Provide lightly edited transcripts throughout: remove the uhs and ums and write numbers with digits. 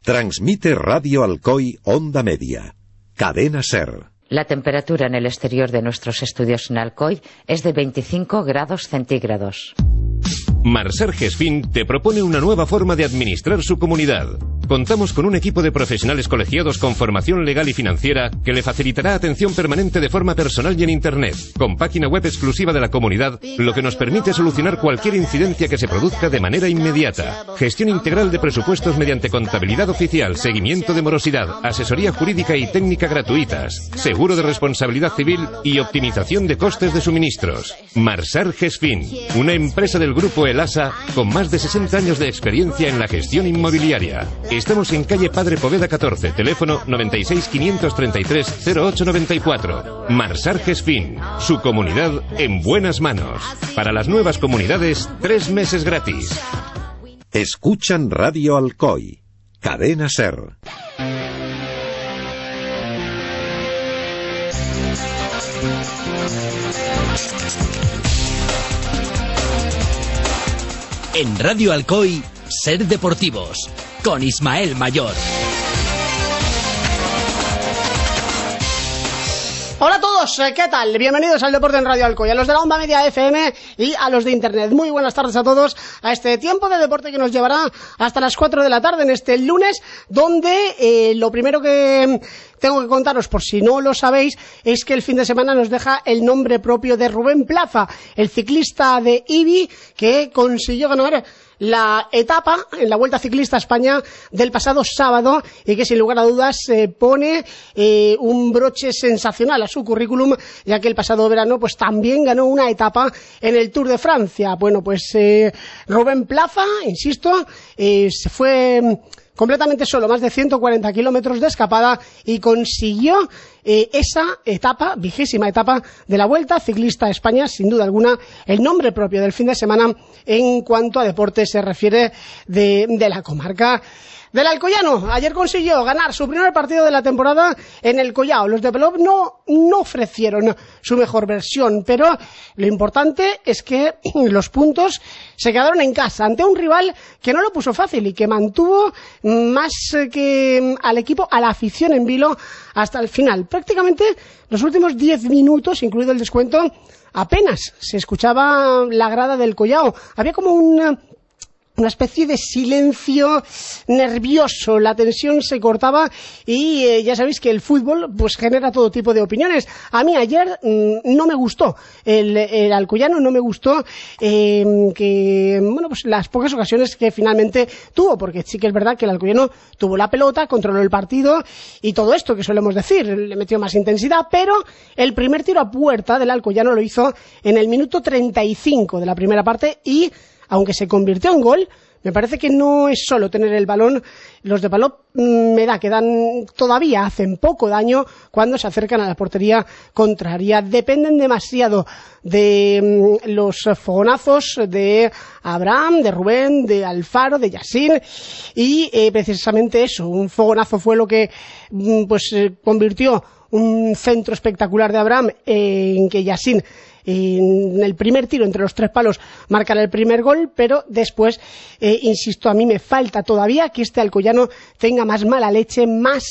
Transmite Radio Alcoy Onda Media. Cadena SER. La temperatura en el exterior de nuestros estudios en Alcoy es de 25 grados centígrados. Marser Gesfin te propone una nueva forma de administrar su comunidad. Contamos con un equipo de profesionales colegiados con formación legal y financiera que le facilitará atención permanente de forma personal y en Internet, con página web exclusiva de la comunidad, lo que nos permite solucionar cualquier incidencia que se produzca de manera inmediata. Gestión integral de presupuestos mediante contabilidad oficial, seguimiento de morosidad, asesoría jurídica y técnica gratuitas, seguro de responsabilidad civil y optimización de costes de suministros. Marser Gesfin, una empresa del grupo ELASA con más de 60 años de experiencia en la gestión inmobiliaria. Estamos en calle Padre Poveda 14, teléfono 96 533 0894. Marser Gesfin, su comunidad en buenas manos. Para las nuevas comunidades, 3 meses gratis. Escuchan Radio Alcoy, Cadena SER. En Radio Alcoy, SER Deportivos, con Ismael Mayor. Hola a todos, ¿qué tal? Bienvenidos al Deporte en Radio Alcoy, a los de la Onda Media FM y a los de Internet. Muy buenas tardes a todos a este tiempo de deporte que nos llevará hasta las 4 de la tarde en este lunes, donde lo primero que tengo que contaros, por si no lo sabéis, es que el fin de semana nos deja el nombre propio de Rubén Plaza, el ciclista de Ibi que consiguió ganar la etapa en la Vuelta Ciclista a España del pasado sábado y que sin lugar a dudas pone un broche sensacional a su currículum, ya que el pasado verano pues también ganó una etapa en el Tour de Francia. Bueno, pues Rubén Plaza, insisto, se fue completamente solo, más de 140 kilómetros de escapada, y consiguió esa etapa, 20ª etapa de la Vuelta Ciclista a España, sin duda alguna el nombre propio del fin de semana en cuanto a deporte se refiere de la comarca del Alcoyano. Ayer consiguió ganar su primer partido de la temporada en el Collao. Los de Pelop no ofrecieron su mejor versión, pero lo importante es que los puntos se quedaron en casa ante un rival que no lo puso fácil y que mantuvo más que al equipo, a la afición en vilo hasta el final. Prácticamente los últimos 10 minutos, incluido el descuento, apenas se escuchaba la grada del Collao. Había como una especie de silencio nervioso, la tensión se cortaba y ya sabéis que el fútbol pues genera todo tipo de opiniones. A mí ayer no me gustó el Alcoyano, no me gustó que bueno, pues las pocas ocasiones que finalmente tuvo, porque sí que es verdad que el Alcoyano tuvo la pelota, controló el partido y todo esto que solemos decir, le metió más intensidad, pero el primer tiro a puerta del Alcoyano lo hizo en el minuto 35 de la primera parte y aunque se convirtió en gol, me parece que no es solo tener el balón. Los de Palop me da que todavía hacen poco daño cuando se acercan a la portería contraria. Dependen demasiado de los fogonazos de Abraham, de Rubén, de Alfaro, de Yassin, y precisamente eso, un fogonazo fue lo que convirtió un centro espectacular de Abraham en que Yassin, en el primer tiro entre los 3 palos, marcará el primer gol, pero después, insisto, a mí me falta todavía que este Alcoyano tenga más mala leche, más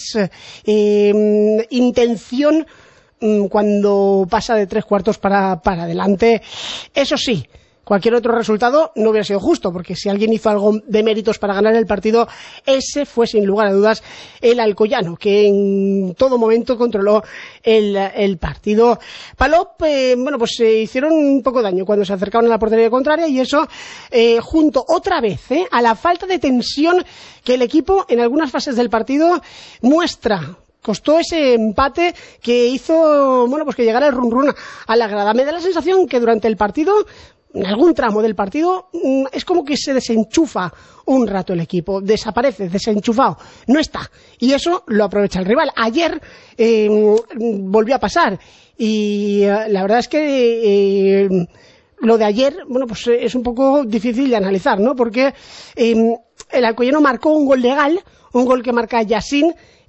intención cuando pasa de 3/4 para adelante. Eso sí, cualquier otro resultado no hubiera sido justo, porque si alguien hizo algo de méritos para ganar el partido, ese fue sin lugar a dudas el Alcoyano, que en todo momento controló el partido. Palop, hicieron un poco de daño cuando se acercaron a la portería contraria, y eso junto otra vez a la falta de tensión que el equipo en algunas fases del partido muestra. Costó ese empate que hizo que llegara el run a la grada. Me da la sensación que durante el partido, en algún tramo del partido, es como que se desenchufa un rato el equipo, desaparece, desenchufado, no está, y eso lo aprovecha el rival. Ayer volvió a pasar y la verdad es que lo de ayer, es un poco difícil de analizar, ¿no? Porque el Alcoyano marcó un gol legal, un gol que marca Yassin,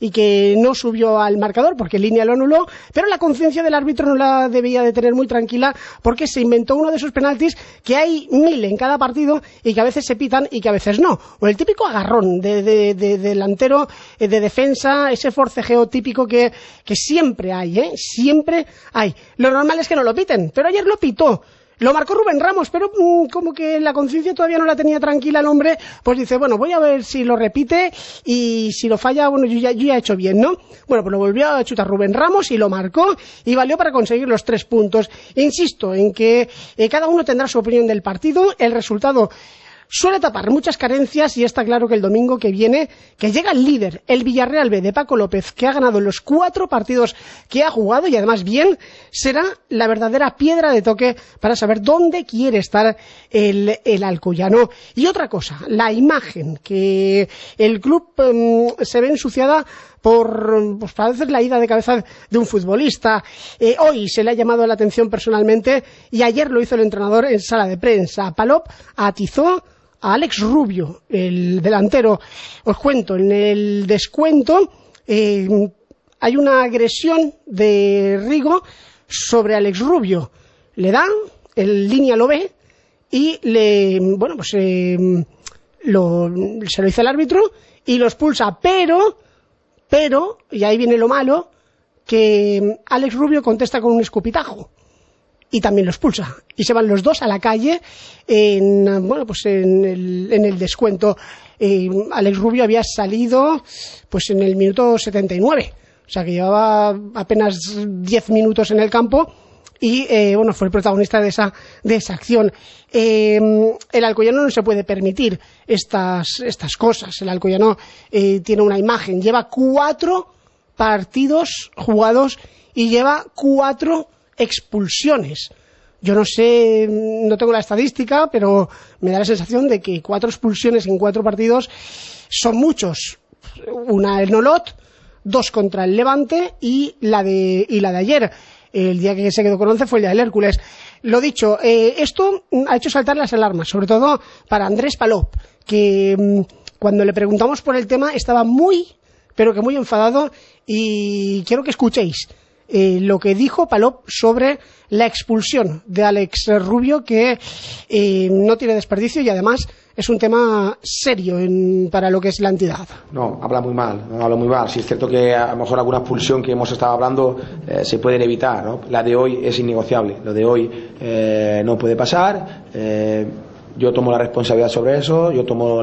y que no subió al marcador porque Línea lo anuló, pero la conciencia del árbitro no la debía de tener muy tranquila porque se inventó uno de esos penaltis que hay 1000 en cada partido y que a veces se pitan y que a veces no, o el típico agarrón de delantero, de defensa, ese forcejeo típico que siempre hay, siempre hay. Lo normal es que no lo piten, pero ayer lo pitó. Lo marcó Rubén Ramos, pero como que la conciencia todavía no la tenía tranquila el hombre, pues dice, bueno, voy a ver si lo repite y si lo falla, bueno, yo ya he hecho bien, ¿no? Bueno, pues lo volvió a chutar Rubén Ramos y lo marcó y valió para conseguir los 3 puntos. Insisto en que cada uno tendrá su opinión del partido, el resultado suele tapar muchas carencias y está claro que el domingo que viene, que llega el líder, el Villarreal B de Paco López, que ha ganado los 4 partidos que ha jugado y además bien, será la verdadera piedra de toque para saber dónde quiere estar el alcoyano. Y otra cosa, la imagen, que el club se ve ensuciada por, pues parece la ida de cabeza de un futbolista. Hoy se le ha llamado la atención personalmente y ayer lo hizo el entrenador en sala de prensa. Palop atizó a Alex Rubio, el delantero. Os cuento, en el descuento hay una agresión de Rigo sobre Alex Rubio. Le da, el Línea lo ve y se lo dice el árbitro y lo expulsa, pero, y ahí viene lo malo, que Alex Rubio contesta con un escupitajo y también lo expulsa y se van los dos a la calle en el descuento. Alex Rubio había salido pues en el minuto 79, o sea que llevaba apenas 10 minutos en el campo y fue el protagonista de esa acción. El alcoyano no se puede permitir estas cosas. El alcoyano tiene una imagen, lleva 4 partidos jugados y lleva 4 expulsiones. Yo no sé, no tengo la estadística, pero me da la sensación de que 4 expulsiones en 4 partidos son muchos. Una el Nolot, 2 contra el Levante y la de ayer. El día que se quedó con 11 fue el día del Hércules. Lo dicho, esto ha hecho saltar las alarmas, sobre todo para Andrés Palop, que cuando le preguntamos por el tema estaba muy, pero que muy enfadado, y quiero que escuchéis lo que dijo Palop sobre la expulsión de Alex Rubio, que no tiene desperdicio y además es un tema serio para lo que es la entidad. No, habla muy mal. Sí, es cierto que a lo mejor alguna expulsión que hemos estado hablando se pueden evitar, ¿no? La de hoy es innegociable. Lo de hoy no puede pasar. Yo tomo la responsabilidad sobre eso. Yo tomo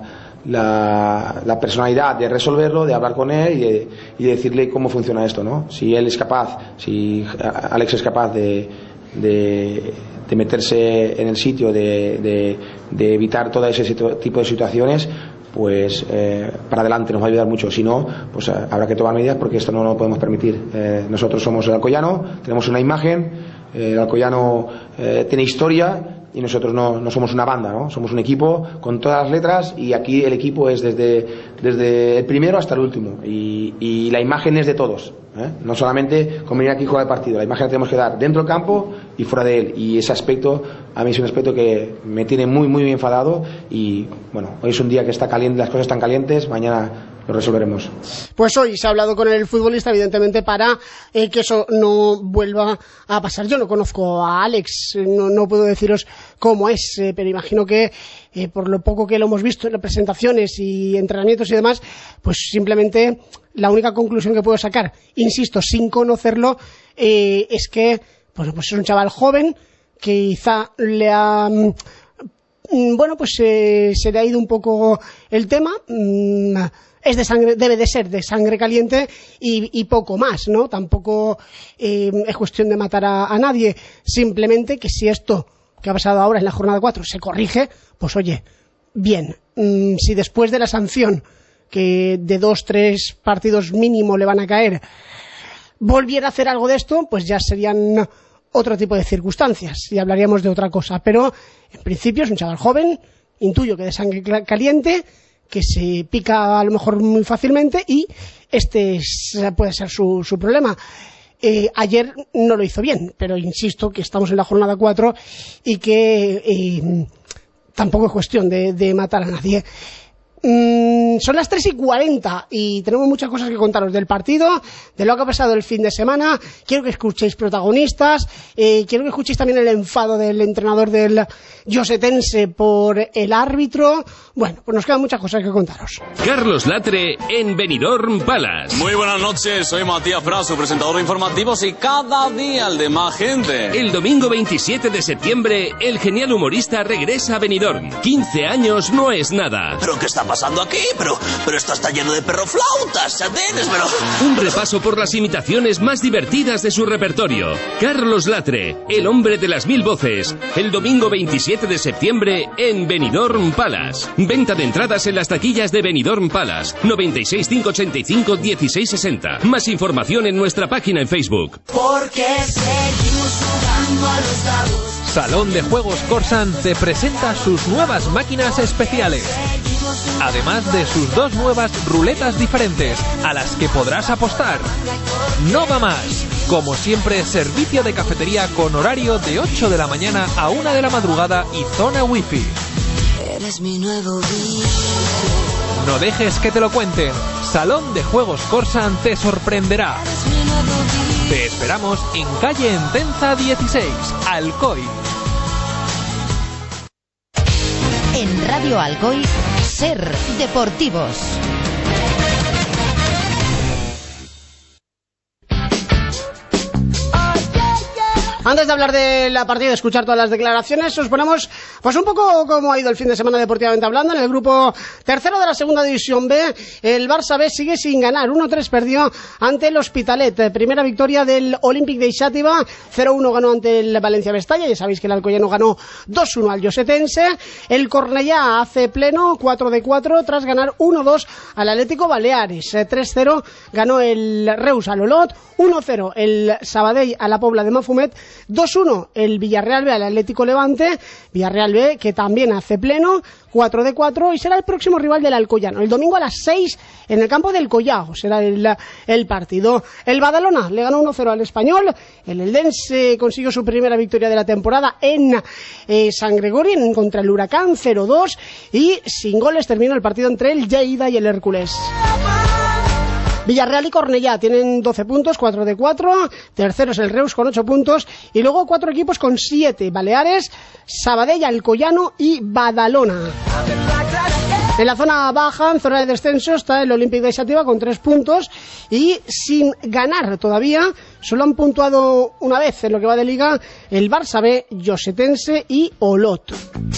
la personalidad de resolverlo, de hablar con él y de decirle cómo funciona esto, ¿no? Si él es capaz, si Alex es capaz de meterse en el sitio, de evitar todo ese tipo de situaciones, pues para adelante nos va a ayudar mucho. Si no, pues habrá que tomar medidas porque esto no lo podemos permitir. Nosotros somos el alcoyano, tenemos una imagen, el alcoyano tiene historia y nosotros no somos una banda, ¿no? Somos un equipo con todas las letras y aquí el equipo es desde el primero hasta el último y la imagen es de todos, no solamente con venir aquí y jugar el partido. La imagen la tenemos que dar dentro del campo y fuera de él, y ese aspecto a mí es un aspecto que me tiene muy muy enfadado. Y bueno, hoy es un día que está caliente, las cosas están calientes, mañana lo resolveremos. Pues hoy se ha hablado con el futbolista, evidentemente, para que eso no vuelva a pasar. Yo no conozco a Alex, no puedo deciros cómo es, pero imagino que por lo poco que lo hemos visto en presentaciones y entrenamientos y demás, pues simplemente la única conclusión que puedo sacar, insisto, sin conocerlo, es que pues es un chaval joven que quizá le ha se le ha ido un poco el tema. Es de sangre, debe de ser de sangre caliente y poco más, ¿no? Tampoco es cuestión de matar a nadie, simplemente que si esto que ha pasado ahora en la jornada 4 se corrige, pues oye, bien. Si después de la sanción, que de 2-3 partidos mínimo le van a caer, volviera a hacer algo de esto, pues ya serían otro tipo de circunstancias y hablaríamos de otra cosa. Pero en principio es un chaval joven, intuyo que de sangre caliente, que se pica a lo mejor muy fácilmente y este puede ser su problema. Ayer no lo hizo bien, pero insisto que estamos en la jornada 4 y que tampoco es cuestión de matar a nadie. Son las 3:40 y tenemos muchas cosas que contaros del partido, de lo que ha pasado el fin de semana. Quiero que escuchéis protagonistas, quiero que escuchéis también el enfado del entrenador del Llosetense por el árbitro. Bueno, pues nos quedan muchas cosas que contaros. Carlos Latre en Benidorm Palace. Muy buenas noches, soy Matías Prat, su presentador de informativos, y cada día el de más gente. El domingo 27 de septiembre, el genial humorista regresa a Benidorm. 15 años no es nada. ¿Pero qué está pasando aquí? Pero esto está lleno de perroflautas, chatenes, pero... Un repaso por las imitaciones más divertidas de su repertorio. Carlos Latre, el hombre de las 1000 voces. El domingo 27 de septiembre en Benidorm Palace. Venta de entradas en las taquillas de Benidorm Palace. 96 585 1660. Más información en nuestra página en Facebook. Porque seguimos jugando a los dados. Salón de Juegos Corsan te presenta sus nuevas máquinas especiales. Además de sus 2 nuevas ruletas diferentes, a las que podrás apostar. No va más. Como siempre, servicio de cafetería con horario de 8 de la mañana a 1 de la madrugada y zona wifi. Eres mi nuevo vicio. No dejes que te lo cuenten. Salón de Juegos Corsan te sorprenderá. Te esperamos en calle Entenza 16, Alcoy. En Radio Alcoy, Ser Deportivos. Antes de hablar de la partida y de escuchar todas las declaraciones, os ponemos pues un poco cómo ha ido el fin de semana deportivamente hablando. En el grupo tercero de la segunda división B, el Barça B sigue sin ganar. 1-3 perdió ante el Hospitalet. Primera victoria del Olympic de Xàtiva. 0-1 ganó ante el Valencia Mestalla. Ya sabéis que el Alcoyano ganó 2-1 al Llosetense. El Cornellá hace pleno 4-4 tras ganar 1-2 al Atlético Baleares. 3-0 ganó el Reus al Olot. 1-0 el Sabadell a la Pobla de Mafumet. 2-1 el Villarreal B al Atlético Levante. Villarreal B que también hace pleno 4-4 y será el próximo rival del Alcoyano. El domingo a las 6 en el campo del Collao será el partido. El Badalona le ganó 1-0 al Español. El Eldense consiguió su primera victoria de la temporada en San Gregorio contra el Huracán 0-2 y sin goles terminó el partido entre el Lleida y el Hércules. Villarreal y Cornellá tienen 12 puntos, 4-4, tercero es el Reus con 8 puntos y luego 4 equipos con 7, Baleares, Sabadell, Alcoyano y Badalona. En la zona baja, en zona de descenso, está el Olympic de Xàtiva con 3 puntos y sin ganar todavía. Solo han puntuado una vez en lo que va de liga el Barça B, Llosetense y Olot.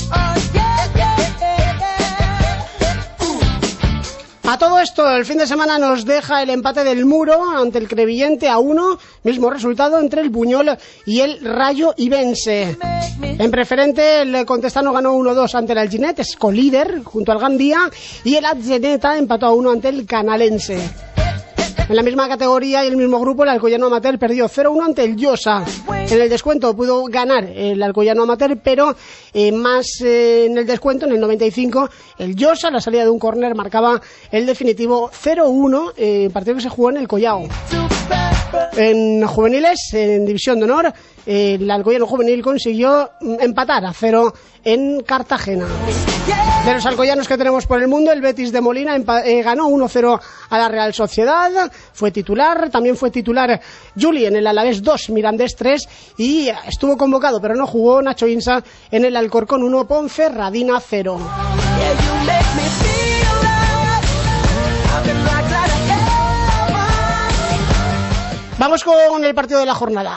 A todo esto, el fin de semana nos deja el empate del Muro ante el Crevillente a 1, mismo resultado entre el Buñol y el Rayo Ibense. En preferente, el Contestano ganó 1-2 ante el Alginet, es colíder junto al Gandía, y el Atzeneta empató a 1 ante el Canalense. En la misma categoría y el mismo grupo, el Alcoyano Amateur perdió 0-1 ante el Llosa. En el descuento pudo ganar el Alcoyano Amateur, pero más en el descuento, en el 95, el Llosa, la salida de un córner, marcaba el definitivo 0-1, partido que se jugó en el Collao. En juveniles, en división de honor, el Alcoyano Juvenil consiguió empatar a 0 en Cartagena. De los alcoyanos que tenemos por el mundo, el Betis de Molina ganó 1-0 a la Real Sociedad, fue titular, también fue titular Juli en el Alavés 2, Mirandés 3, y estuvo convocado pero no jugó Nacho Insa en el Alcorcón 1, Ponferradina 0. Vamos con el partido de la jornada.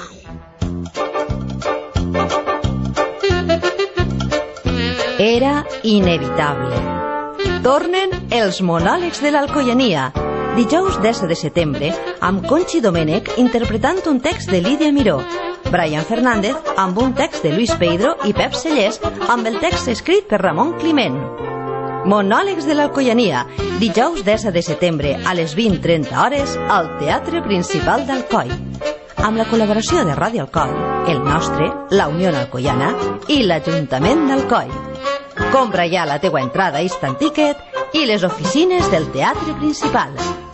Era inevitable. Tornen els monòlegs de l'Alcoiania. Dijous 10 de setembre, amb Conchi Domènech interpretant un text de Lídia Miró, Brian Fernández amb un text de Luis Pedro i Pep Sellers amb el text escrit per Ramon Climent. Monòlegs de l'Alcoiania, dijous 10 de setembre a les 20:30 hores al Teatre Principal d'Alcoi, amb la col·laboració de Ràdio Alcoi, el nostre, la Unió Alcoiana i l'Ajuntament d'Alcoi. Compra ja la teua entrada Instant Ticket i les oficines del Teatre Principal.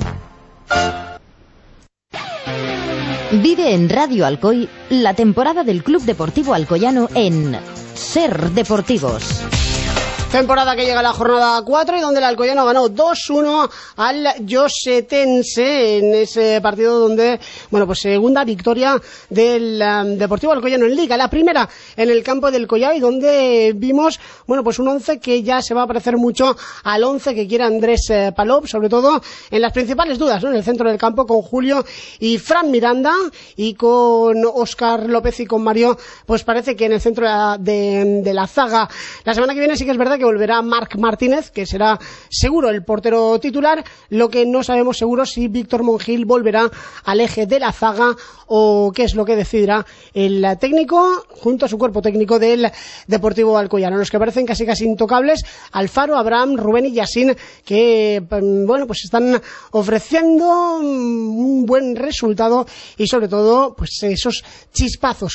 Vive en Radio Alcoy la temporada del Club Deportivo Alcoyano en Ser Deportivos. Temporada que llega a la jornada 4 y donde el Alcoyano ganó 2-1 al Llosetense en ese partido donde, bueno, pues segunda victoria del Deportivo Alcoyano en Liga, la primera en el campo del Collao, y donde vimos, bueno, pues un 11 que ya se va a parecer mucho al 11 que quiere Andrés Palop, sobre todo en las principales dudas, ¿no? En el centro del campo con Julio y Fran Miranda, y con Óscar López y con Mario, pues parece que en el centro de la zaga. La semana que viene sí que es verdad que volverá Marc Martínez, que será seguro el portero titular. Lo que no sabemos seguro si Víctor Monjil volverá al eje de la zaga o qué es lo que decidirá el técnico junto a su cuerpo técnico del Deportivo Alcoyano. Los que parecen casi intocables: Alfaro, Abraham, Rubén y Yassin, que bueno, pues están ofreciendo un buen resultado, y sobre todo pues esos chispazos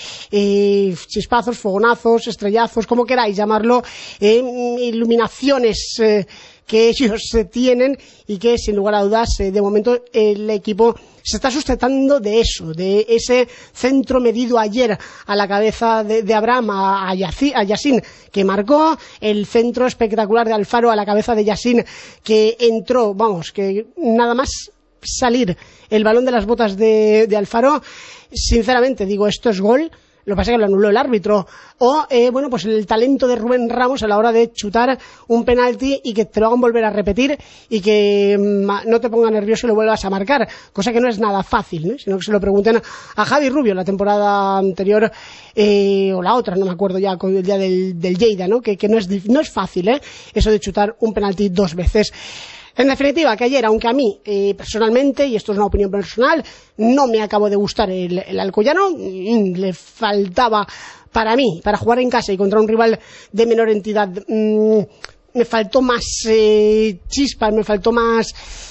chispazos, fogonazos, estrellazos, como queráis llamarlo, iluminaciones que ellos tienen, y que sin lugar a dudas de momento el equipo se está sustentando de eso, de ese centro medido ayer a la cabeza de Abraham a Yassin, que marcó, el centro espectacular de Alfaro a la cabeza de Yassin, que entró, vamos, que nada más salir el balón de las botas de Alfaro, sinceramente digo, esto es gol. Lo que pasa es que lo anuló el árbitro. O, bueno, pues el talento de Rubén Ramos a la hora de chutar un penalti y que te lo hagan volver a repetir y que no te ponga nervioso y lo vuelvas a marcar. Cosa que no es nada fácil, ¿no? Sino que se lo pregunten a Javi Rubio la temporada anterior, o la otra, no me acuerdo ya, con el día del Lleida, ¿no? Que no es fácil, eso de chutar un penalti 2 veces. En definitiva, que ayer, aunque a mí personalmente, y esto es una opinión personal, no me acabó de gustar el Alcoyano, le faltaba, para mí, para jugar en casa y contra un rival de menor entidad, me faltó más chispa, me faltó más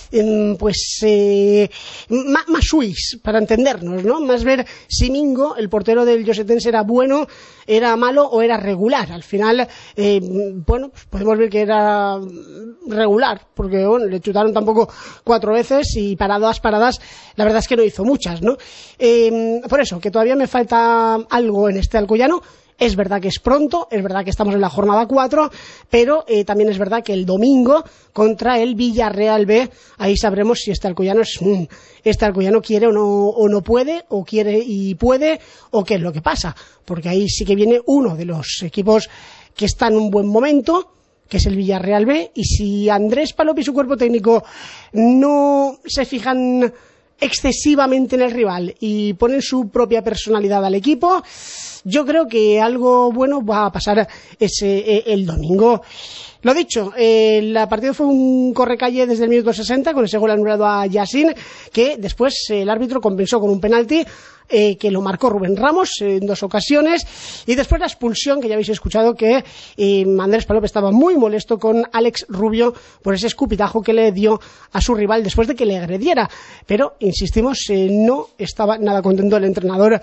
más Suís, para entendernos, ¿no? Más ver si Mingo, el portero del Llosetense, era bueno, era malo o era regular. Al final, bueno, pues podemos ver que era regular, porque bueno, le chutaron tampoco 4 veces y paradas, la verdad es que no hizo muchas, ¿no? Por eso, que todavía me falta algo en este Alcoyano. Es verdad que es pronto, es verdad que estamos en la jornada 4, pero también es verdad que el domingo contra el Villarreal B, ahí sabremos si este Alcoyano quiere o no puede, o quiere y puede, o qué es lo que pasa, porque ahí sí que viene uno de los equipos que está en un buen momento, que es el Villarreal B, y si Andrés Palop y su cuerpo técnico no se fijan excesivamente en el rival y ponen su propia personalidad al equipo, yo creo que algo bueno va a pasar el domingo. Lo dicho, el partido fue un correcalle desde el minuto 60 con ese gol anulado a Yassin, que después el árbitro compensó con un penalti que lo marcó Rubén Ramos en 2 ocasiones, y después la expulsión, que ya habéis escuchado que Andrés Palop estaba muy molesto con Alex Rubio por ese escupitajo que le dio a su rival después de que le agrediera, pero insistimos, no estaba nada contento el entrenador.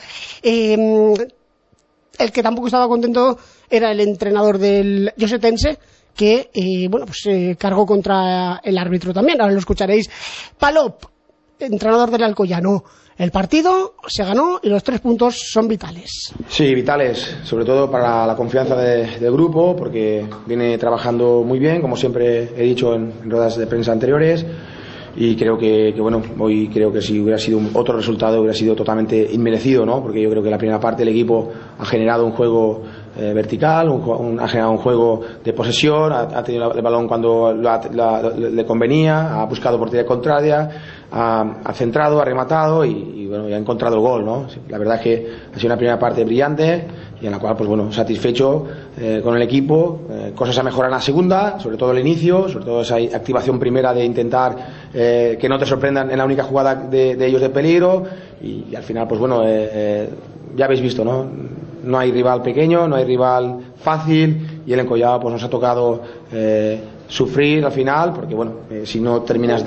El que tampoco estaba contento era el entrenador del Llosetense, que bueno, pues cargó contra el árbitro también. Ahora lo escucharéis. Palop, entrenador del Alcoyano: el partido se ganó y los 3 puntos son vitales. Sí, vitales, sobre todo para la confianza del grupo, porque viene trabajando muy bien, como siempre he dicho en ruedas de prensa anteriores. Y creo que bueno, hoy creo que si hubiera sido otro resultado hubiera sido totalmente inmerecido, ¿no? Porque yo creo que la primera parte el equipo ha generado un juego vertical, ha generado un juego de posesión, ha tenido el balón cuando le convenía, ha buscado portería contraria, ha centrado, ha rematado y bueno, y ha encontrado el gol, ¿no? La verdad es que ha sido una primera parte brillante y en la cual, pues bueno, satisfecho con el equipo. Cosas a mejorar en la segunda, sobre todo el inicio, sobre todo esa activación primera de intentar que no te sorprendan en la única jugada de ellos de peligro, y al final, pues bueno, ya habéis visto, ¿no? No hay rival pequeño, no hay rival fácil, y el Encollado pues nos ha tocado sufrir al final, porque bueno, si no terminas de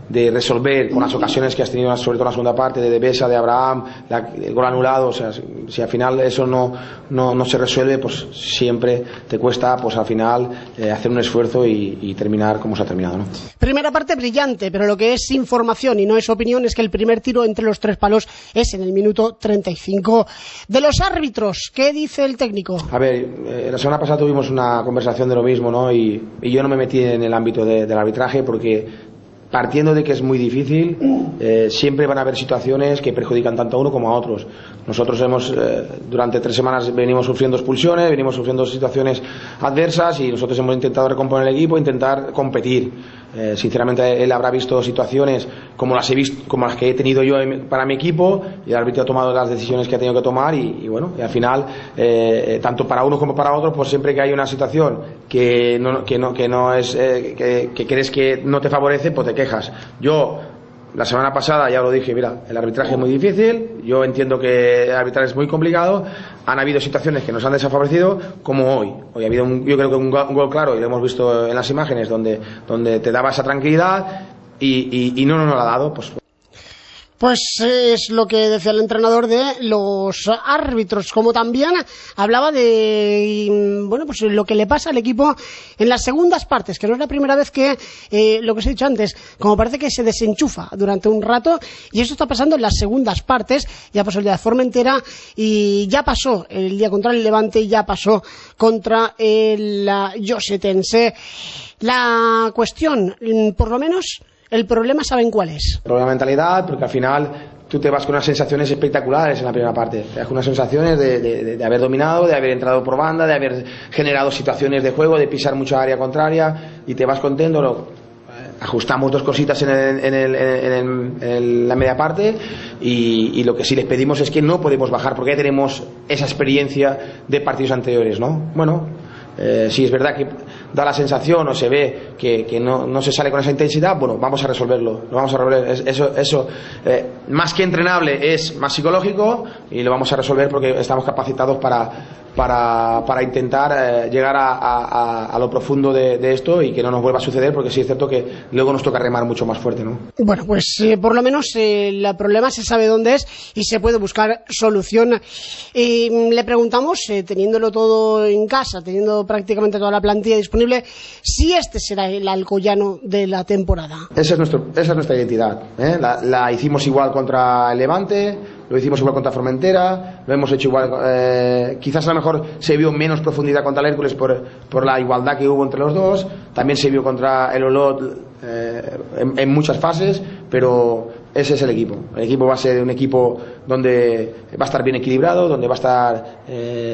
resolver con las ocasiones que has tenido, sobre todo en la segunda parte, de Besa, de Abraham, el gol anulado. O sea, si al final eso no se resuelve, pues siempre te cuesta, pues al final hacer un esfuerzo y terminar como se ha terminado, ¿no? Primera parte brillante, pero lo que es información y no es opinión es que el primer tiro entre los 3 palos es en el minuto 35. De los árbitros, ¿qué dice el técnico? A ver, la semana pasada tuvimos una conversación de lo mismo, ¿no? Y yo no me metí en el ámbito del arbitraje porque, partiendo de que es muy difícil, siempre van a haber situaciones que perjudican tanto a uno como a otros. Nosotros durante 3 semanas venimos sufriendo expulsiones, venimos sufriendo situaciones adversas y nosotros hemos intentado recomponer el equipo, intentar competir. Sinceramente él habrá visto situaciones como las que he tenido yo para mi equipo, y el árbitro ha tomado las decisiones que ha tenido que tomar y bueno, y al final tanto para uno como para otro, pues siempre que hay una situación que no es que crees que no te favorece, pues te quejas. Yo la semana pasada ya lo dije, mira, el arbitraje es muy difícil, yo entiendo que arbitrar es muy complicado, han habido situaciones que nos han desfavorecido, como hoy ha habido yo creo que un gol claro, y lo hemos visto en las imágenes, donde te daba esa tranquilidad y no nos lo ha dado, Pues es lo que decía el entrenador de los árbitros, como también hablaba de pues lo que le pasa al equipo en las segundas partes, que no es la primera vez que, lo que os he dicho antes, como parece que se desenchufa durante un rato, y eso está pasando en las segundas partes. Ya pasó el día de Formentera y ya pasó el día contra el Levante y ya pasó contra el Josetense. La cuestión, por lo menos, el problema, ¿saben cuál es? El problema de mentalidad, porque al final tú te vas con unas sensaciones espectaculares en la primera parte. Te das con unas sensaciones de haber dominado, de haber entrado por banda, de haber generado situaciones de juego, de pisar mucha área contraria, y te vas contento. Ajustamos 2 cositas en la media parte y lo que sí les pedimos es que no podemos bajar, porque ya tenemos esa experiencia de partidos anteriores, ¿no? Bueno, si es verdad que da la sensación o se ve que no se sale con esa intensidad, bueno, vamos a resolverlo, lo vamos a resolver. Eso más que entrenable, es más psicológico, y lo vamos a resolver porque estamos capacitados para intentar llegar a lo profundo de esto y que no nos vuelva a suceder, porque sí es cierto que luego nos toca remar mucho más fuerte, ¿no? Bueno, pues por lo menos el problema se sabe dónde es y se puede buscar solución. Le preguntamos, teniéndolo todo en casa, teniendo prácticamente toda la plantilla disponible, si este será el Alcoyano de la temporada. Esa es nuestra identidad, ¿eh? La hicimos igual contra el Levante, lo hicimos igual contra Formentera, lo hemos hecho igual, quizás a lo mejor se vio menos profundidad contra el Hércules por la igualdad que hubo entre los dos, también se vio contra el Olot en muchas fases, pero ese es el equipo. El equipo va a ser un equipo donde va a estar bien equilibrado, donde va a estar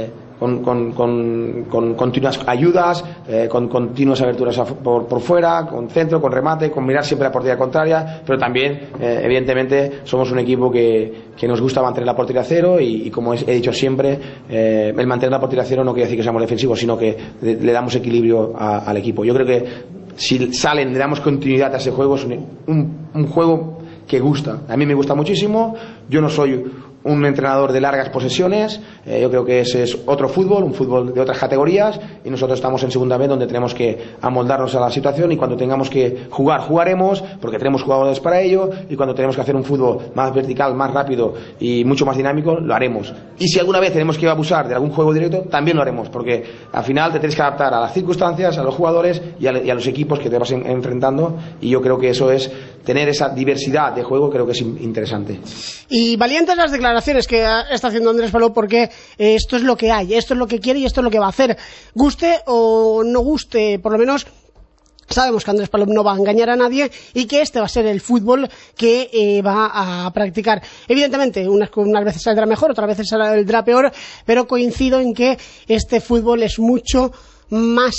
con continuas ayudas, con continuas aberturas por fuera, con centro, con remate, con mirar siempre la portería contraria, pero también evidentemente somos un equipo que nos gusta mantener la portería a cero y como he dicho siempre, el mantener la portería a cero no quiere decir que seamos defensivos, sino que le damos equilibrio al equipo. Yo creo que si salen, le damos continuidad a ese juego, es un juego que gusta. A mí me gusta muchísimo. Yo no soy un entrenador de largas posesiones, yo creo que ese es otro fútbol, un fútbol de otras categorías, y nosotros estamos en segunda vez donde tenemos que amoldarnos a la situación, y cuando tengamos que jugar, jugaremos, porque tenemos jugadores para ello, y cuando tenemos que hacer un fútbol más vertical, más rápido y mucho más dinámico, lo haremos. Y si alguna vez tenemos que abusar de algún juego directo, también lo haremos, porque al final te tienes que adaptar a las circunstancias, a los jugadores y a los equipos que te vas enfrentando, y yo creo que eso es tener esa diversidad de juego, creo que es interesante. Y valientes las declaraciones que está haciendo Andrés Palou, porque esto es lo que hay, esto es lo que quiere y esto es lo que va a hacer. Guste o no guste, por lo menos sabemos que Andrés Palou no va a engañar a nadie y que este va a ser el fútbol que va a practicar. Evidentemente, unas veces saldrá mejor, otras veces saldrá peor, pero coincido en que este fútbol es mucho más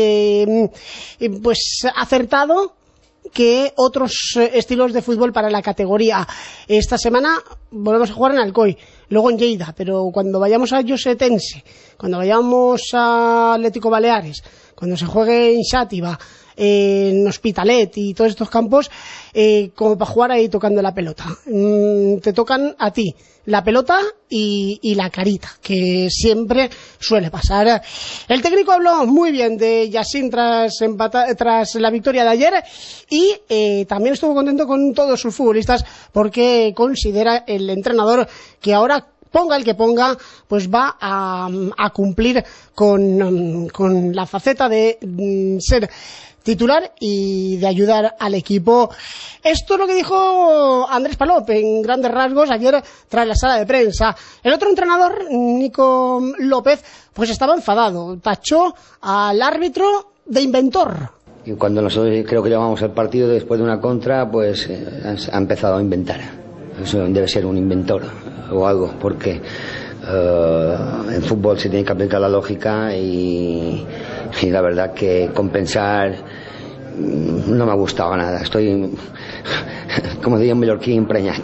acertado que otros estilos de fútbol para la categoría. Esta semana volvemos a jugar en Alcoy, luego en Lleida, pero cuando vayamos a Josetense, cuando vayamos a Atlético Baleares, cuando se juegue en Xàtiva, en Hospitalet y todos estos campos, como para jugar ahí tocando la pelota. Te tocan a ti la pelota y la carita, que siempre suele pasar. El técnico habló muy bien de Yacine tras la victoria de ayer y también estuvo contento con todos sus futbolistas porque considera el entrenador que ahora, ponga el que ponga, pues va a cumplir con la faceta de ser titular y de ayudar al equipo. Esto es lo que dijo Andrés Palop en grandes rasgos ayer tras la sala de prensa. El otro entrenador, Nico López, pues estaba enfadado, tachó al árbitro de inventor. Y cuando nosotros creo que llevamos el partido después de una contra, pues ha empezado a inventar. Eso debe ser un inventor o algo, porque en fútbol se tiene que aplicar la lógica y la verdad que compensar no me ha gustado nada. Estoy, como diría un mallorquín, empreñat.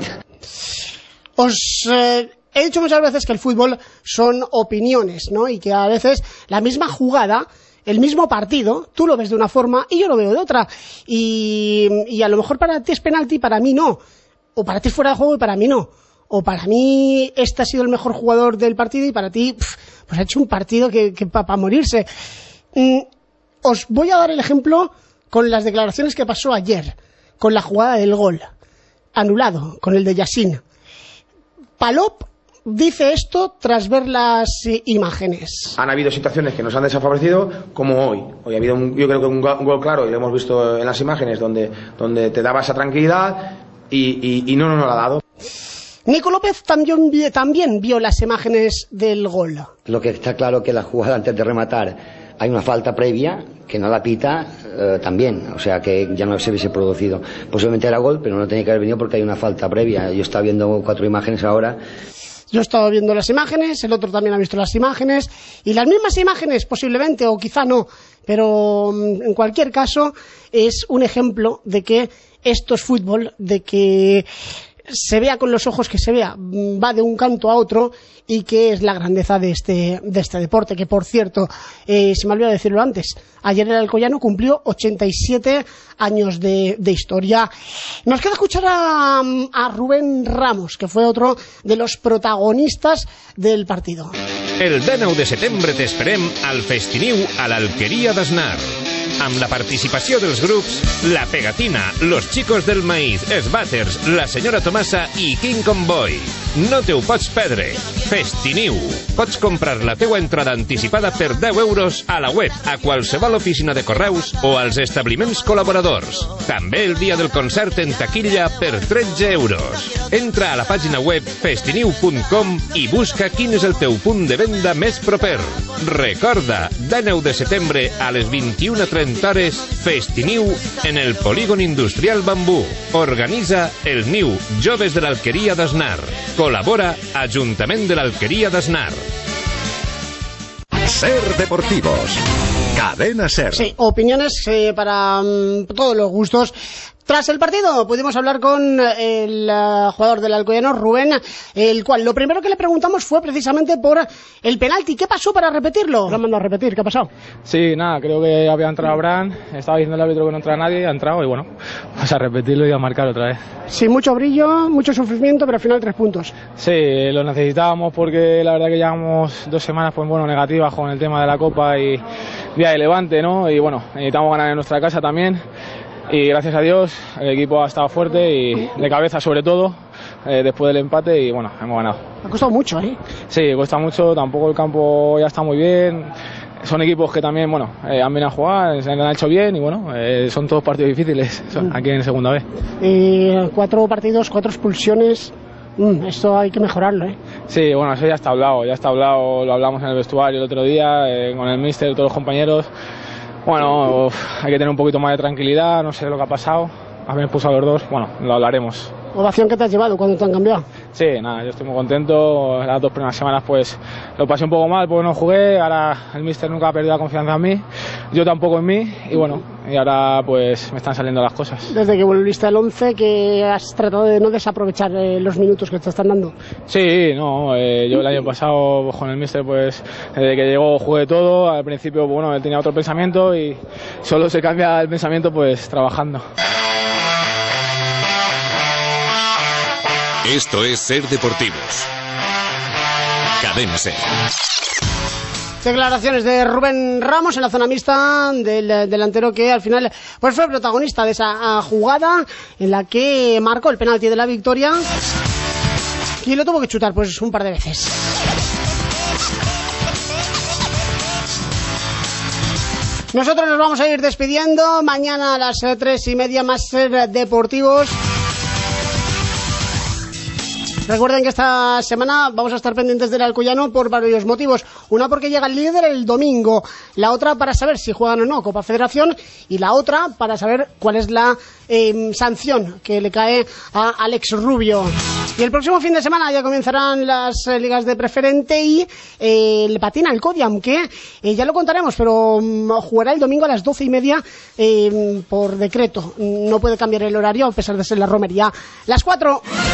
He dicho muchas veces que el fútbol son opiniones, ¿no? Y que a veces la misma jugada, el mismo partido, tú lo ves de una forma y yo lo veo de otra. Y a lo mejor para ti es penalti, para mí no. O para ti es fuera de juego y para mí no. O para mí este ha sido el mejor jugador del partido y para ti pues ha hecho un partido que para morirse. Os voy a dar el ejemplo con las declaraciones que pasó ayer, con la jugada del gol anulado, con el de Yacine. Palop dice esto tras ver las imágenes. Han habido situaciones que nos han desfavorecido, como hoy. Hoy ha habido yo creo que un gol claro, y lo hemos visto en las imágenes, donde te daba esa tranquilidad y no nos lo ha dado. Nico López también vio las imágenes del gol. Lo que está claro que la jugada antes de rematar hay una falta previa que no la pita también, o sea que ya no se hubiese producido. Posiblemente era gol, pero no tenía que haber venido porque hay una falta previa. Yo estaba viendo 4 imágenes ahora. Yo he estado viendo las imágenes, el otro también ha visto las imágenes, y las mismas imágenes posiblemente, o quizá no, pero en cualquier caso es un ejemplo de que esto es fútbol, de que se vea con los ojos que se vea, va de un canto a otro, y que es la grandeza de este deporte, que por cierto, se me olvidó decirlo antes, ayer el Alcoyano cumplió 87 años de historia. Nos queda escuchar a Rubén Ramos, que fue otro de los protagonistas del partido. El 19 de setembre t'esperem al Festiniu a l'Alqueria d'Asnar. Amb la participació dels grups La Pegatina, Los Chicos del Maíz, Sbatters, La Senyora Tomasa i King Convoy. No te ho pots perdre. Festiniu. Pots comprar la teua entrada anticipada per 10 euros a la web, a qualsevol oficina de correus o als establiments col·laboradors. També el dia del concert en taquilla per 13 euros. Entra a la pàgina web festiniu.com i busca quin és el teu punt de venda més proper. Recorda, 19 de setembre a les 21:30 hores, Festiniu en el Polígon Industrial Bambú. Organitza el NIU Joves de l'Alqueria d'Asnar. Col·labora Ajuntament de l'Alqueria d'Asnar. Ser Deportivos. Cadena Ser. Sí, opiniones para todos los gustos. Tras el partido pudimos hablar con el jugador del Alcoyano, Rubén, el cual lo primero que le preguntamos fue precisamente por el penalti. ¿Qué pasó para repetirlo? Lo han mandado a repetir, ¿qué ha pasado? Sí, nada, creo que había entrado Abraham, estaba diciendo el árbitro que no entraba nadie, ha entrado y bueno, pues a repetirlo y a marcar otra vez. Sí, mucho brillo, mucho sufrimiento, pero al final 3 puntos. Sí, lo necesitábamos porque la verdad que llevamos 2 semanas pues bueno, negativas con el tema de la Copa y día de Levante, ¿no? Y bueno, necesitamos ganar en nuestra casa también. Y gracias a Dios el equipo ha estado fuerte y de cabeza sobre todo después del empate y bueno, hemos ganado. Ha costado mucho, ¿eh? Sí, cuesta mucho, tampoco el campo ya está muy bien. Son equipos que también, bueno, han venido a jugar, se han hecho bien y bueno, son todos partidos difíciles aquí en segunda B. 4 partidos, 4 expulsiones. Esto hay que mejorarlo, ¿eh? Sí, bueno, eso ya está hablado, lo hablamos en el vestuario el otro día con el míster, todos los compañeros. Bueno, hay que tener un poquito más de tranquilidad, no sé lo que ha pasado, haber expulsado a los 2, bueno, lo hablaremos. ¿Ovación que te has llevado cuando te han cambiado? Sí, nada, yo estoy muy contento. Las 2 primeras semanas pues lo pasé un poco mal porque no jugué. Ahora el míster nunca ha perdido la confianza en mí, yo tampoco en mí, y bueno, y ahora pues me están saliendo las cosas. Desde que volviste al 11, que has tratado de no desaprovechar los minutos que te están dando. Sí, no, yo el año pasado con el míster pues desde que llegó jugué todo. Al principio bueno, él tenía otro pensamiento y solo se cambia el pensamiento pues trabajando. Esto es Ser Deportivos. Cadena Ser. Declaraciones de Rubén Ramos en la zona mixta, del delantero que al final pues fue protagonista de esa jugada en la que marcó el penalti de la victoria y lo tuvo que chutar pues un par de veces. Nosotros nos vamos a ir despidiendo. Mañana a las 3:30 más Ser Deportivos. Recuerden que esta semana vamos a estar pendientes del Alcoyano por varios motivos. Una porque llega el líder el domingo, la otra para saber si juegan o no Copa Federación y la otra para saber cuál es la sanción que le cae a Alex Rubio. Y el próximo fin de semana ya comenzarán las ligas de preferente y el patina el Codi, aunque ya lo contaremos, pero jugará el domingo a las 12:30 por decreto. No puede cambiar el horario a pesar de ser la romería. Las 4.